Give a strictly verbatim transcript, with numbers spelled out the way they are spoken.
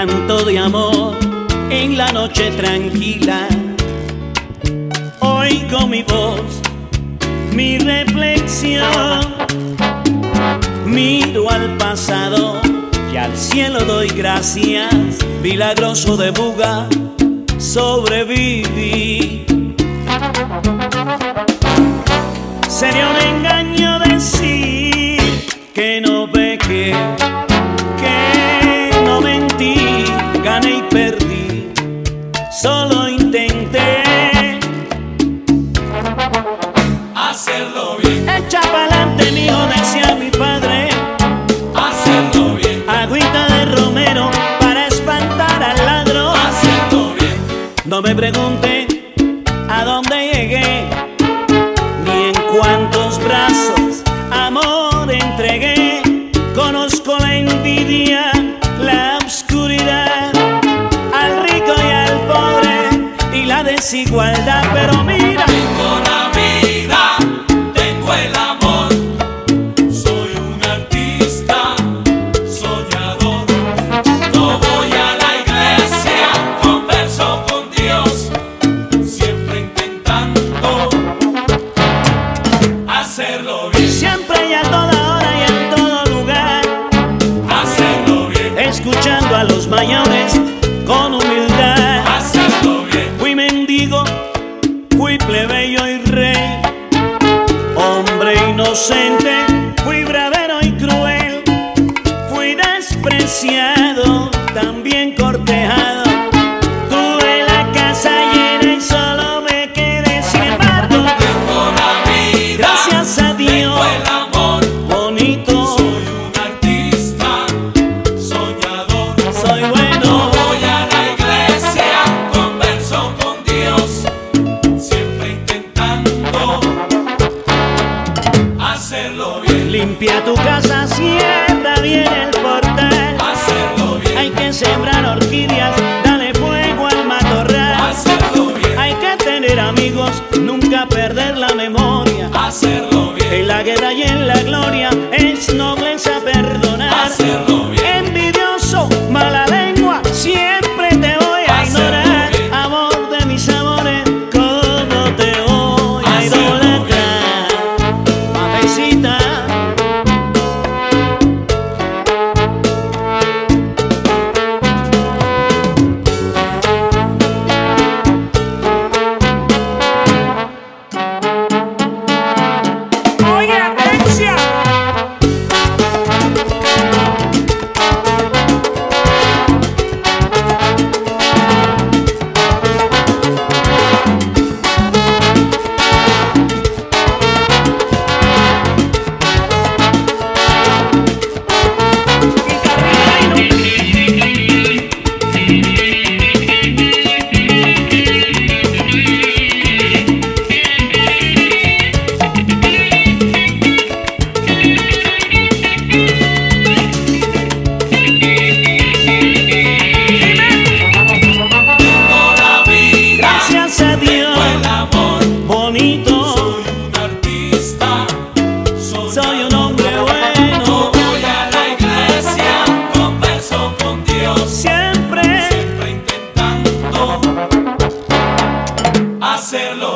canto de amor en la noche tranquila. Oigo mi voz, mi reflexión, miro al pasado y al cielo doy gracias. Milagroso de Buga, sobreviví. Sería un engaño decir que no pequé, que no mentí, gané y perdí. Solo intenté hacerlo bien. Echa pa'lante, mijo, decía mi padre. Hacerlo bien. Agüita de romero para espantar al ladrón. Hacerlo bien. No me pregunte a dónde llegué, ni en cuántos brazos amor entregué. Conozco la envidia, la oscuridad, al rico y al pobre y la desigualdad. Pero mira, tengo la vida, tengo el amor. Soy un artista soñador. No voy a la iglesia, converso con Dios, siempre intentando hacerlo bien. siempre y a toda hora y en todo lugar, Hacerlo bien. escuchando a los mayores con humildad. Hacerlo bien. Fui mendigo, fui plebeyo y rey, hombre inocente, fui bravero y cruel, fui despreciado, también cortejado. Tuve la casa llena y solo me quedé. Sin embargo, Tengo la vida, gracias a Dios, tengo el amor. bonito, Soy un artista soñador. soy No bueno. voy a la iglesia, converso con Dios, siempre intentando hacerlo bien. Limpia tu casa, cierra bien el portal. Hacerlo bien. Hay que sembrar orquídeas, dale fuego al matorral. Hacerlo bien. Hay que tener amigos, nunca perder la memoria. Hacerlo bien. En la guerra y en la gloria es nobleza perdonar. Hacerlo bien. Envidioso, mala lengua, siempre te voy a Hacerlo ignorar. bien. Amor de mis amores, ¿cómo te voy a Hacerlo idolatrar? Mapecita. Oye, atención. Tengo la vida, Gracias a Dios, tengo el amor. bonito, Soy un artista soy soñador. un hombre No bueno. voy a la iglesia, converso con Dios, Siempre siempre intentando hacerlo